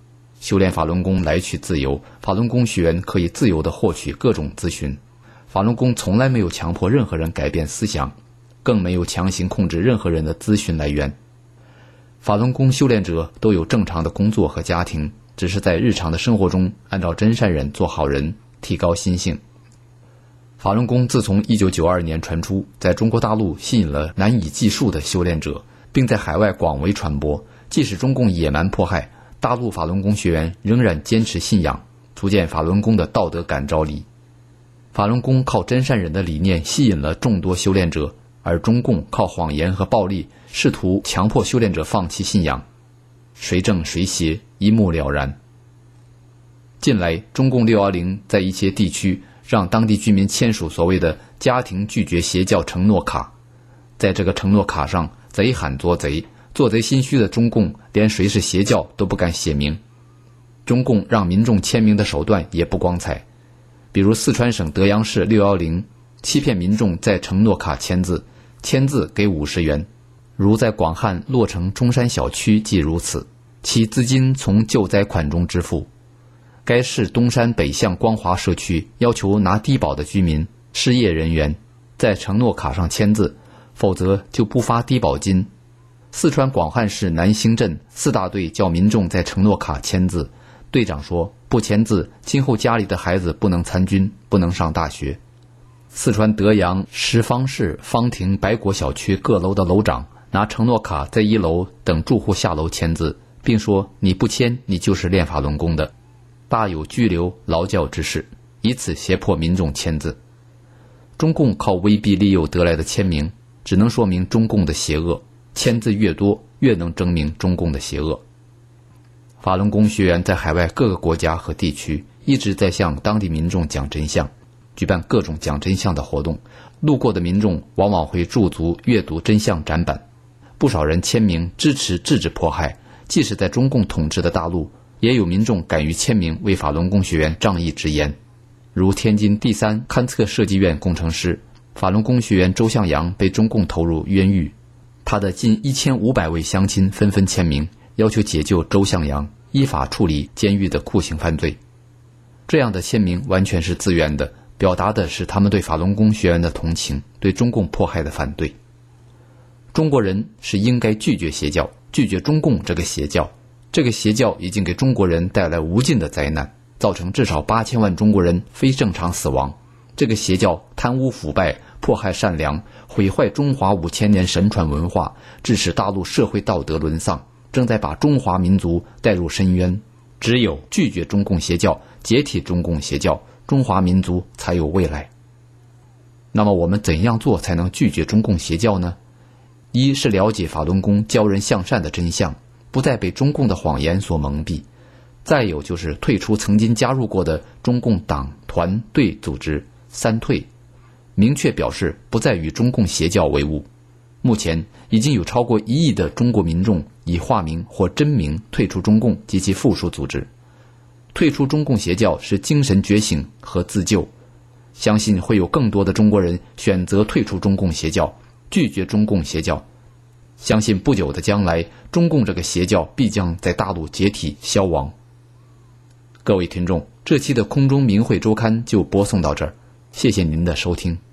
修炼法轮功来去自由，法轮功学员可以自由地获取各种咨询。法轮功从来没有强迫任何人改变思想，更没有强行控制任何人的咨询来源。法轮功修炼者都有正常的工作和家庭，只是在日常的生活中按照真善忍做好人，提高心性。法轮功自从1992年传出，在中国大陆吸引了难以计数的修炼者，并在海外广为传播。即使中共野蛮迫害，大陆法轮功学员仍然坚持信仰，足见法轮功的道德感召力。法轮功靠真善忍的理念吸引了众多修炼者，而中共靠谎言和暴力试图强迫修炼者放弃信仰，谁正谁邪一目了然。近来中共610在一些地区让当地居民签署所谓的家庭拒绝邪教承诺卡，在这个承诺卡上，贼喊捉贼，做贼心虚的中共连谁是邪教都不敢写明。中共让民众签名的手段也不光彩，比如四川省德阳市610欺骗民众在承诺卡签字，签字给50元，如在广汉洛城中山小区即如此，其资金从救灾款中支付。该市东山北向光华社区要求拿低保的居民、失业人员在承诺卡上签字，否则就不发低保金。四川广汉市南兴镇4大队叫民众在承诺卡签字，队长说不签字，今后家里的孩子不能参军，不能上大学。四川德阳什方市方亭白果小区各楼的楼长拿承诺卡在1楼等住户下楼签字，并说你不签，你就是练法轮功的，大有拘留劳教之势，以此胁迫民众签字。中共靠威逼利诱得来的签名，只能说明中共的邪恶，签字越多，越能证明中共的邪恶。法轮功学员在海外各个国家和地区一直在向当地民众讲真相，举办各种讲真相的活动，路过的民众往往会驻足阅读真相展板，不少人签名支持制止迫害。即使在中共统治的大陆，也有民众敢于签名为法轮功学员仗义直言，如天津第3勘测设计院工程师、法轮功学员周向阳被中共投入冤狱，他的近1500位乡亲纷纷签名，要求解救周向阳，依法处理监狱的酷刑犯罪。这样的签名完全是自愿的，表达的是他们对法轮功学员的同情，对中共迫害的反对。中国人是应该拒绝邪教，拒绝中共这个邪教。这个邪教已经给中国人带来无尽的灾难，造成至少8000万中国人非正常死亡。这个邪教贪污腐败，迫害善良，毁坏中华5000年神传文化，致使大陆社会道德沦丧，正在把中华民族带入深渊。只有拒绝中共邪教，解体中共邪教，中华民族才有未来。那么我们怎样做才能拒绝中共邪教呢？一是了解法轮功教人向善的真相，不再被中共的谎言所蒙蔽。再有就是退出曾经加入过的中共党、团、队组织，3退，明确表示不再与中共邪教为伍。目前已经有超过1亿的中国民众以化名或真名退出中共及其附属组织。退出中共邪教是精神觉醒和自救，相信会有更多的中国人选择退出中共邪教，拒绝中共邪教。相信不久的将来，中共这个邪教必将在大陆解体消亡。各位听众，这期的空中明慧周刊就播送到这儿，谢谢您的收听。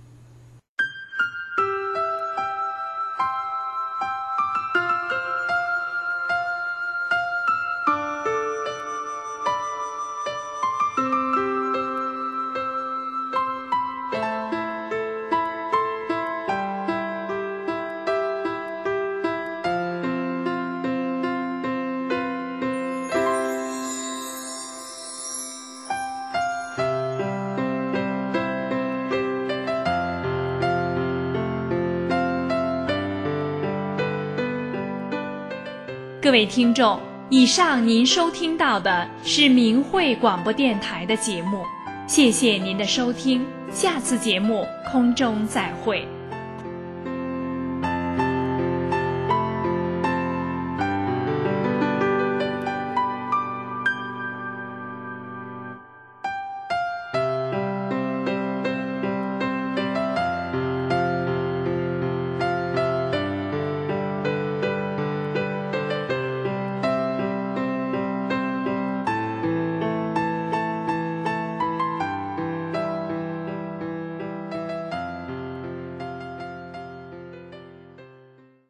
各位听众，以上您收听到的是明慧广播电台的节目，谢谢您的收听，下次节目空中再会。